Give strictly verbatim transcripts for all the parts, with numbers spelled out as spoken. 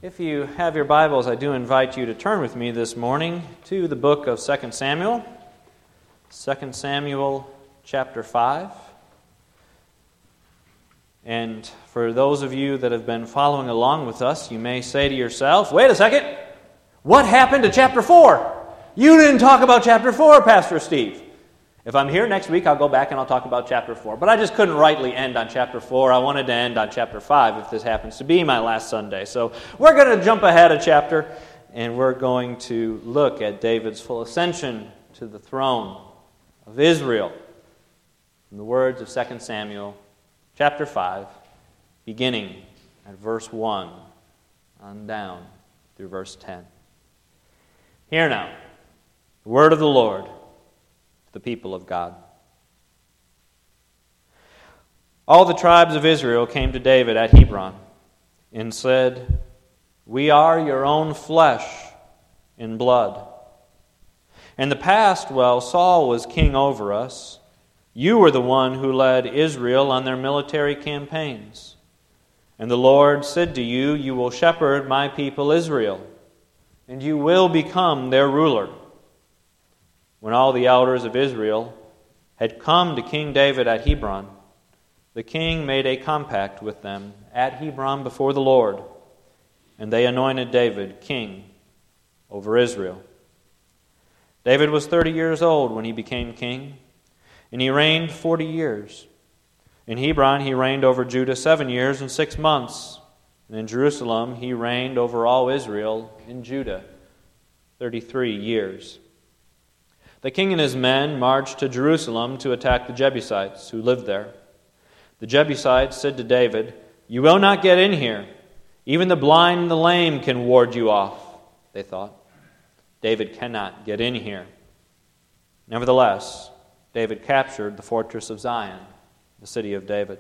If you have your Bibles, I do invite you to turn with me this morning to the book of Second Samuel. Second Samuel chapter five. And for those of you that have been following along with us, you may say to yourself, wait a second, what happened to chapter four? You didn't talk about chapter four, Pastor Steve. If I'm here next week, I'll go back and I'll talk about chapter four. But I just couldn't rightly end on chapter four. I wanted to end on chapter five if this happens to be my last Sunday. So we're going to jump ahead a chapter, and we're going to look at David's full ascension to the throne of Israel. From the words of Second Samuel chapter five, beginning at verse one on down through verse ten. Hear now the word of the Lord, the people of God. All the tribes of Israel came to David at Hebron and said, "We are your own flesh and blood. In the past, while Saul was king over us, you were the one who led Israel on their military campaigns. And the Lord said to you, 'You will shepherd my people Israel, and you will become their ruler.' When all the elders of Israel had come to King David at Hebron, the king made a compact with them at Hebron before the Lord, and they anointed David king over Israel. David was thirty years old when he became king, and he reigned forty years. In Hebron he reigned over Judah seven years and six months, and in Jerusalem he reigned over all Israel in Judah thirty-three years. The king and his men marched to Jerusalem to attack the Jebusites who lived there. The Jebusites said to David, 'You will not get in here. Even the blind and the lame can ward you off,' they thought. 'David cannot get in here.' Nevertheless, David captured the fortress of Zion, the city of David.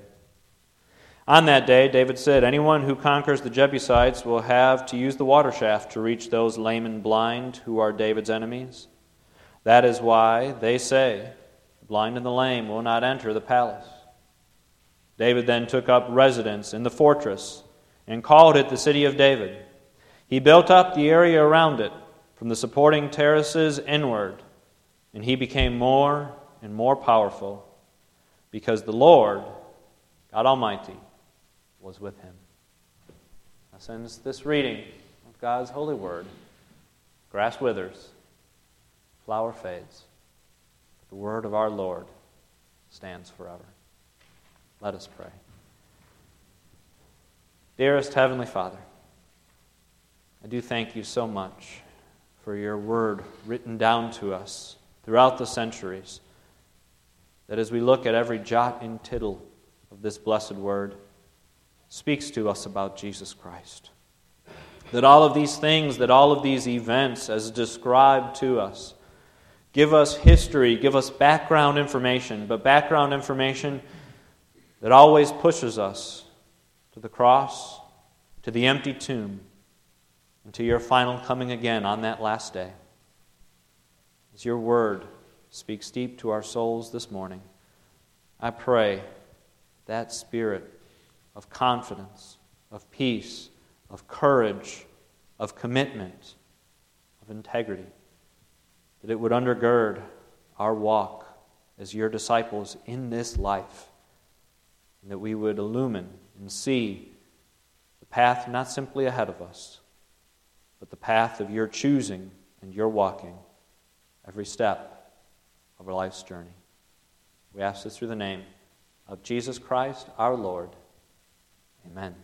On that day, David said, 'Anyone who conquers the Jebusites will have to use the water shaft to reach those lame and blind who are David's enemies. That is why they say, the blind and the lame will not enter the palace.' David then took up residence in the fortress and called it the City of David. He built up the area around it from the supporting terraces inward, and he became more and more powerful because the Lord, God Almighty, was with him." Now, since this reading of God's holy word, grass withers, flower fades, but the word of our Lord stands forever. Let us pray. Dearest Heavenly Father, I do thank you so much for your word written down to us throughout the centuries, that as we look at every jot and tittle of this blessed word, speaks to us about Jesus Christ. That all of these things, that all of these events as described to us, give us history, give us background information, but background information that always pushes us to the cross, to the empty tomb, and to your final coming again on that last day. As your word speaks deep to our souls this morning, I pray that spirit of confidence, of peace, of courage, of commitment, of integrity, that it would undergird our walk as your disciples in this life, and that we would illumine and see the path not simply ahead of us, but the path of your choosing and your walking every step of our life's journey. We ask this through the name of Jesus Christ, our Lord. Amen.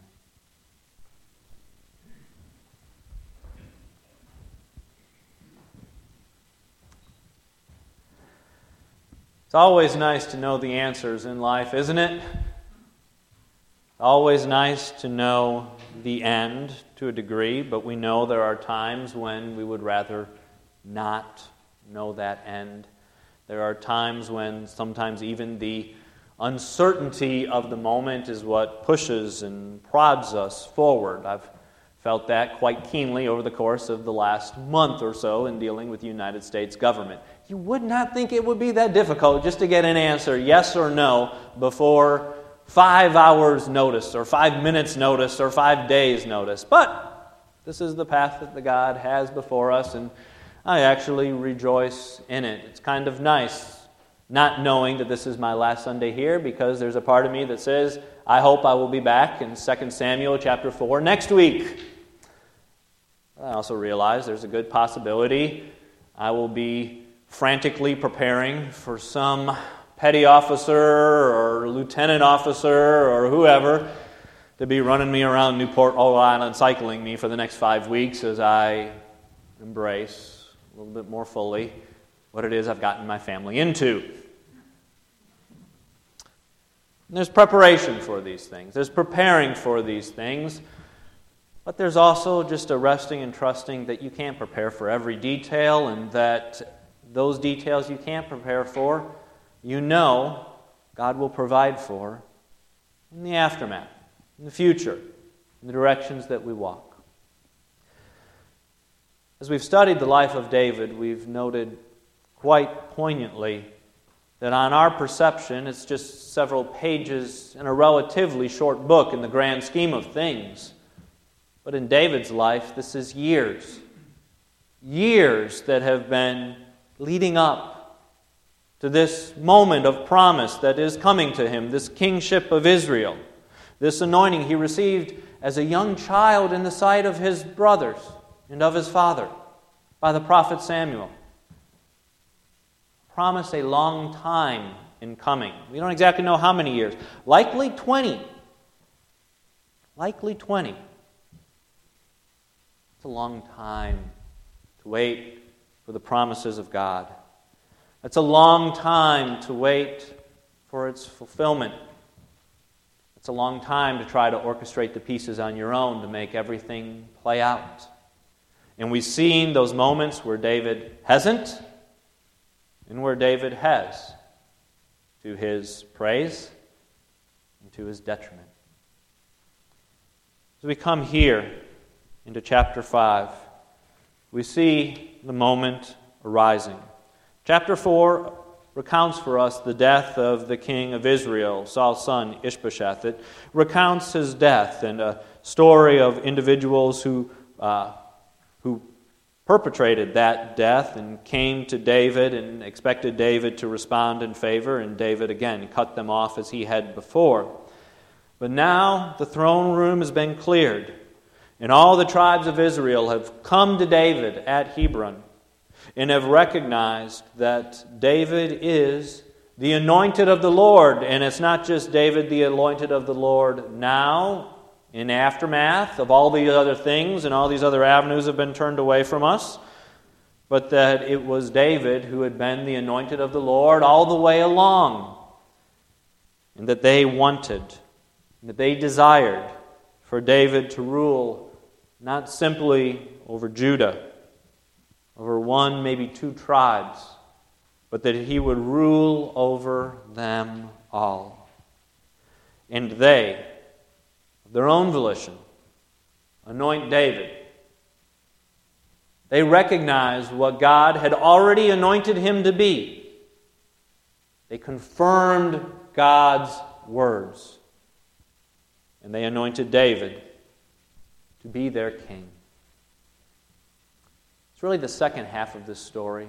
It's always nice to know the answers in life, isn't it? Always nice to know the end to a degree, but we know there are times when we would rather not know that end. There are times when sometimes even the uncertainty of the moment is what pushes and prods us forward. I've felt that quite keenly over the course of the last month or so in dealing with the United States government. You would not think it would be that difficult just to get an answer, yes or no, before five hours notice or five minutes notice or five days notice. But This is the path that the God has before us, and I actually rejoice in it. It's kind of nice not knowing that this is my last Sunday here, because there's a part of me that says, I hope I will be back in Second Samuel chapter four next week. I also realize there's a good possibility I will be frantically preparing for some petty officer or lieutenant officer or whoever to be running me around Newport, Rhode Island, cycling me for the next five weeks as I embrace a little bit more fully what it is I've gotten my family into. And there's preparation for these things. There's preparing for these things. But there's also just a resting and trusting that you can't prepare for every detail, and that those details you can't prepare for, you know God will provide for in the aftermath, in the future, in the directions that we walk. As we've studied the life of David, we've noted quite poignantly that on our perception, it's just several pages in a relatively short book in the grand scheme of things. But in David's life, this is years. Years that have been leading up to this moment of promise that is coming to him, this kingship of Israel, this anointing he received as a young child in the sight of his brothers and of his father by the prophet Samuel. Promise a long time in coming. We don't exactly know how many years. Likely twenty. Likely twenty. It's a long time to wait for the promises of God. It's a long time to wait for its fulfillment. It's a long time to try to orchestrate the pieces on your own to make everything play out. And we've seen those moments where David hasn't and where David has, to his praise and to his detriment. As we come here into chapter five, we see the moment arising. Chapter four recounts for us the death of the king of Israel, Saul's son Ishbosheth. It recounts his death and a story of individuals who uh, who perpetrated that death and came to David and expected David to respond in favor, and David again cut them off as he had before. But now the throne room has been cleared, and all the tribes of Israel have come to David at Hebron and have recognized that David is the anointed of the Lord. And it's not just David the anointed of the Lord now, in aftermath of all these other things and all these other avenues have been turned away from us, but that it was David who had been the anointed of the Lord all the way along, and that they wanted, that they desired for David to rule not simply over Judah, over one, maybe two tribes, but that he would rule over them all. And they, their own volition, anoint David. They recognize what God had already anointed him to be. They confirmed God's words. And they anointed David to be their king. It's really the second half of this story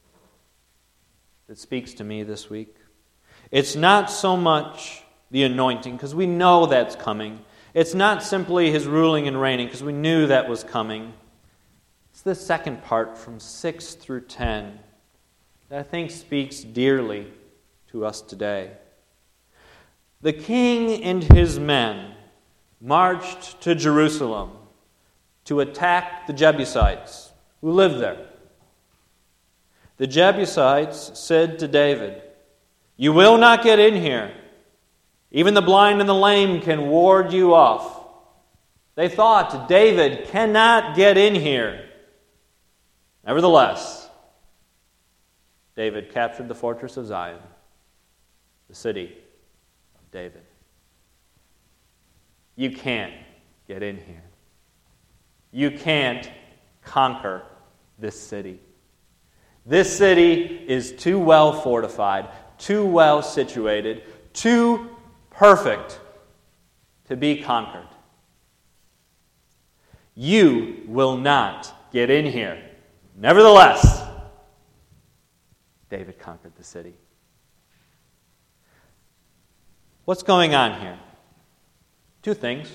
that speaks to me this week. It's not so much the anointing, because we know that's coming. It's not simply his ruling and reigning, because we knew that was coming. It's the second part from six through ten that I think speaks dearly to us today. The king and his men marched to Jerusalem to attack the Jebusites who lived there. The Jebusites said to David, "You will not get in here. Even the blind and the lame can ward you off." They thought, David cannot get in here. Nevertheless, David captured the fortress of Zion, the city of David. You can't get in here. You can't conquer this city. This city is too well fortified, too well situated, too perfect to be conquered. You will not get in here. Nevertheless, David conquered the city. What's going on here? Two things.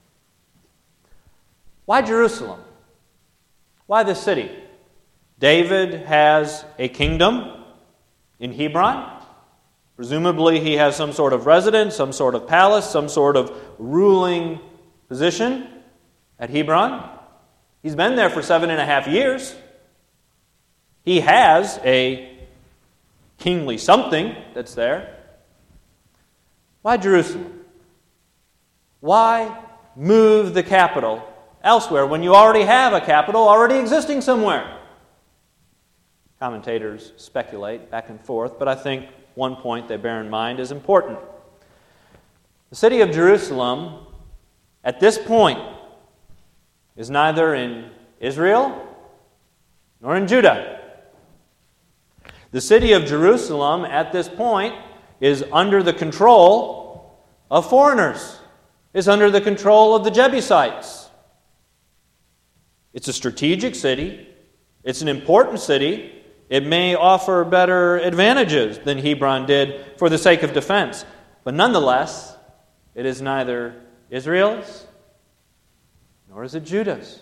Why Jerusalem? Why this city? David has a kingdom in Hebron. Presumably he has some sort of residence, some sort of palace, some sort of ruling position at Hebron. He's been there for seven and a half years. He has a kingly something that's there. Why Jerusalem? Why move the capital elsewhere when you already have a capital already existing somewhere? Commentators speculate back and forth, but I think one point they bear in mind is important. The city of Jerusalem, at this point, is neither in Israel nor in Judah. The city of Jerusalem, at this point, is under the control of foreigners, is under the control of the Jebusites. It's a strategic city. It's an important city. It may offer better advantages than Hebron did for the sake of defense. But nonetheless, it is neither Israel's nor is it Judah's.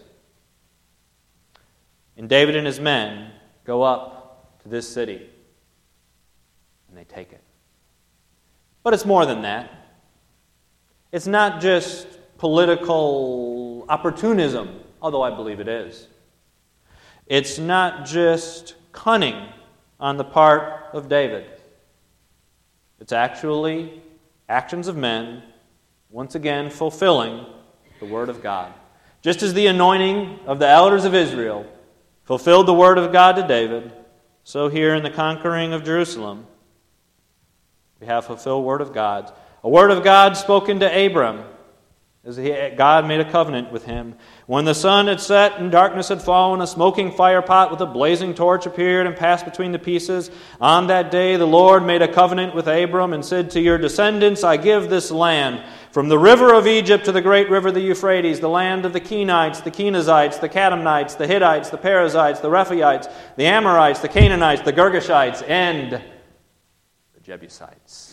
And David and his men go up to this city and they take it. But it's more than that. It's not just political opportunism, although I believe it is. It's not just cunning on the part of David. It's actually actions of men, once again fulfilling the Word of God. Just as the anointing of the elders of Israel fulfilled the Word of God to David, so here in the conquering of Jerusalem, we have fulfilled Word of God. A Word of God spoken to Abram, as he, God made a covenant with him. When the sun had set and darkness had fallen, a smoking fire pot with a blazing torch appeared and passed between the pieces. On that day the Lord made a covenant with Abram and said, to your descendants I give this land, from the river of Egypt to the great river the Euphrates, the land of the Kenites, the Kenizzites, the Kadmonites, the Hittites, the Perizzites, the Rephaites, the Amorites, the Canaanites, the Girgashites, and the Jebusites.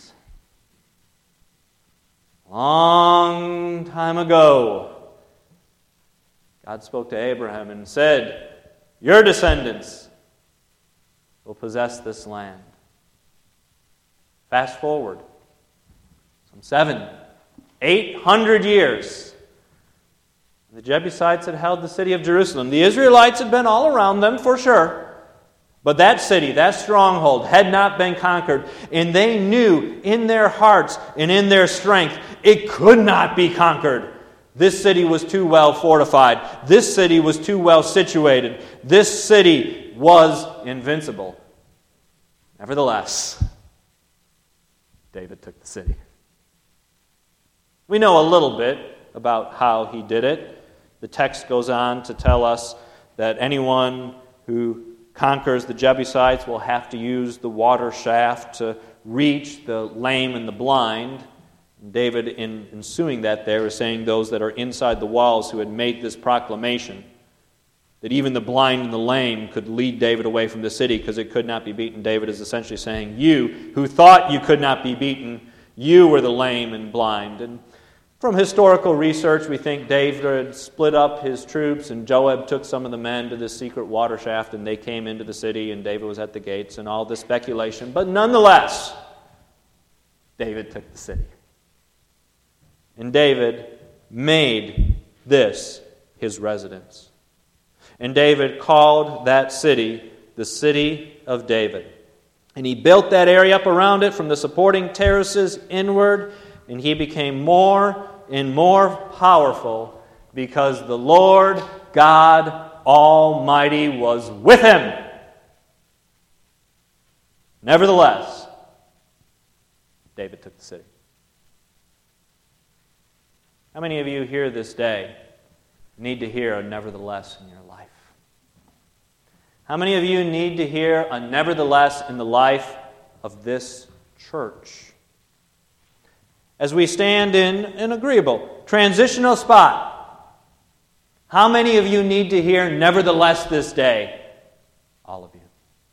Long time ago, God spoke to Abraham and said, your descendants will possess this land. Fast forward some seven, eight hundred years. The Jebusites had held the city of Jerusalem. The Israelites had been all around them for sure. But that city, that stronghold, had not been conquered. And they knew in their hearts and in their strength, it could not be conquered. This city was too well fortified. This city was too well situated. This city was invincible. Nevertheless, David took the city. We know a little bit about how he did it. The text goes on to tell us that anyone who conquers the Jebusites will have to use the water shaft to reach the lame and the blind. David, in ensuing that there, is saying those that are inside the walls who had made this proclamation, that even the blind and the lame could lead David away from the city because it could not be beaten. David is essentially saying, you who thought you could not be beaten, you were the lame and blind. And from historical research, we think David split up his troops, and Joab took some of the men to this secret water shaft, and they came into the city, and David was at the gates, and all this speculation. But nonetheless, David took the city. And David made this his residence. And David called that city the City of David. And he built that area up around it from the supporting terraces inward, and he became more and more powerful because the Lord God Almighty was with him. Nevertheless, David took the city. How many of you here this day need to hear a nevertheless in your life? How many of you need to hear a nevertheless in the life of this church? As we stand in an agreeable, transitional spot, How many of you need to hear nevertheless this day? All of you.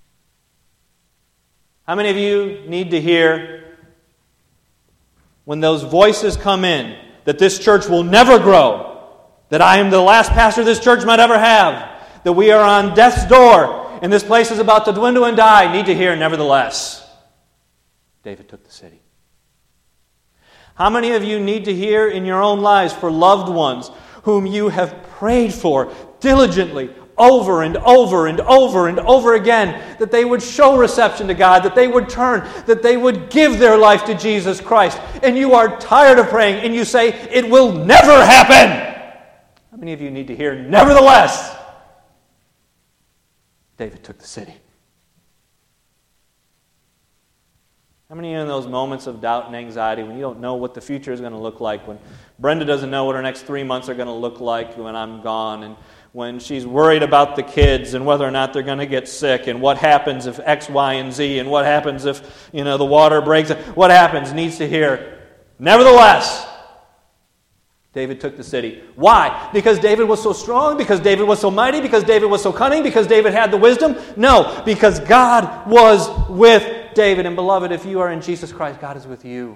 How many of you need to hear when those voices come in that this church will never grow, that I am the last pastor this church might ever have, that we are on death's door and this place is about to dwindle and die, need to hear nevertheless, David took the city. How many of you need to hear in your own lives for loved ones whom you have prayed for diligently over and over and over and over again, that they would show reception to God, that they would turn, that they would give their life to Jesus Christ, and you are tired of praying and you say, it will never happen? How many of you need to hear, nevertheless, David took the city? How many in those moments of doubt and anxiety when you don't know what the future is going to look like, when Brenda doesn't know what her next three months are going to look like when I'm gone, and when she's worried about the kids and whether or not they're going to get sick, and what happens if X, Y, and Z, and what happens if, you know, the water breaks, what happens, needs to hear, nevertheless, David took the city. Why? Because David was so strong? Because David was so mighty? Because David was so cunning? Because David had the wisdom? No, because God was with David. And beloved, if you are in Jesus Christ, God is with you.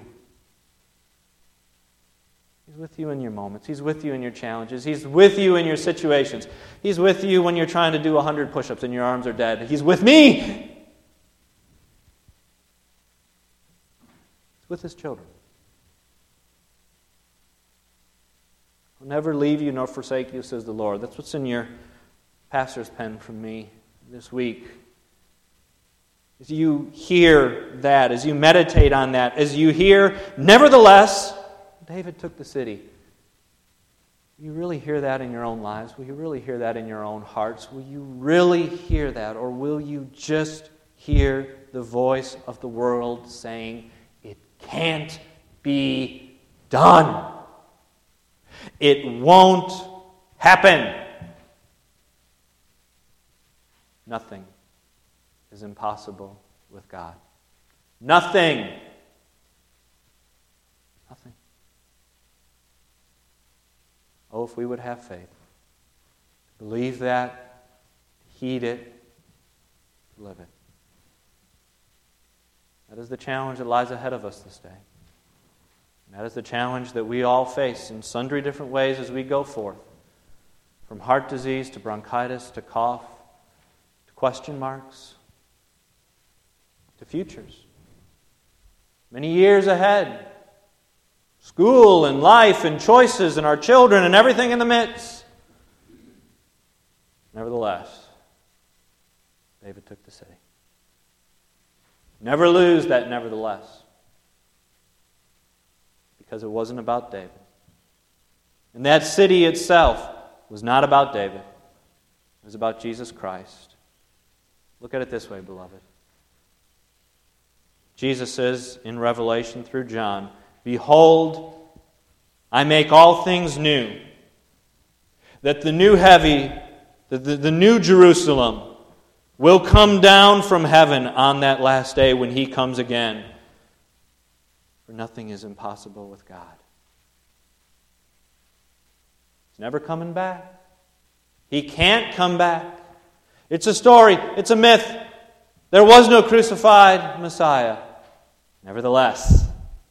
He's with you in your moments. He's with you in your challenges. He's with you in your situations. He's with you when you're trying to do one hundred push-ups and your arms are dead. He's with me. He's with His children. I'll never leave you nor forsake you, says the Lord. That's what's in your pastor's pen from me this week. As you hear that, as you meditate on that, as you hear, nevertheless, David took the city. Will you really hear that in your own lives? Will you really hear that in your own hearts? Will you really hear that? Or will you just hear the voice of the world saying, it can't be done. It won't happen. Nothing is impossible with God. Nothing. Nothing. Oh, if we would have faith. Believe that, heed it, live it. That is the challenge that lies ahead of us this day. And that is the challenge that we all face in sundry different ways as we go forth. From heart disease to bronchitis to cough to question marks to futures. Many years ahead. School and life and choices and our children and everything in the midst. Nevertheless, David took the city. Never lose that nevertheless. Because it wasn't about David. And that city itself was not about David. It was about Jesus Christ. Look at it this way, beloved. Jesus says in Revelation through John, behold, I make all things new. That the new heavy, the, the, the new Jerusalem will come down from heaven on that last day when He comes again. For nothing is impossible with God. He's never coming back. He can't come back. It's a story. It's a myth. There was no crucified Messiah. Nevertheless,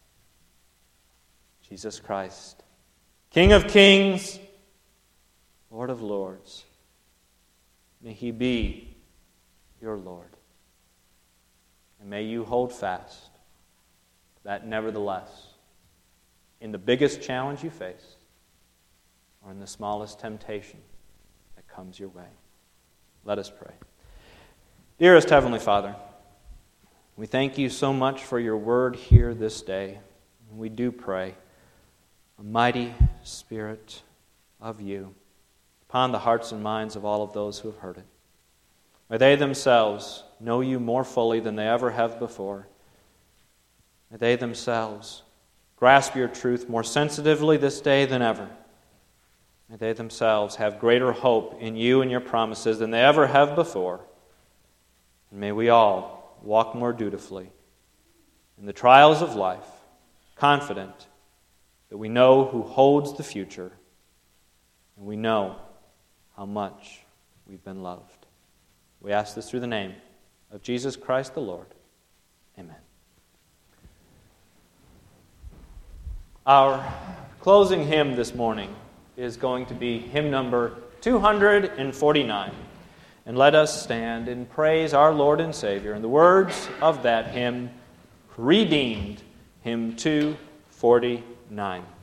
Jesus Christ, King of kings, Lord of lords, may He be your Lord. And may you hold fast that nevertheless, in the biggest challenge you face, or in the smallest temptation that comes your way. Let us pray. Dearest Heavenly Father, we thank You so much for Your word here this day. And we do pray a mighty Spirit of You upon the hearts and minds of all of those who have heard it. May they themselves know You more fully than they ever have before. May they themselves grasp Your truth more sensitively this day than ever. May they themselves have greater hope in You and Your promises than they ever have before. And may we all walk more dutifully in the trials of life, confident that we know who holds the future, and we know how much we've been loved. We ask this through the name of Jesus Christ the Lord. Amen. Our closing hymn this morning is going to be hymn number two hundred forty-nine. And let us stand and praise our Lord and Savior in the words of that hymn, Redeemed, hymn two forty-nine.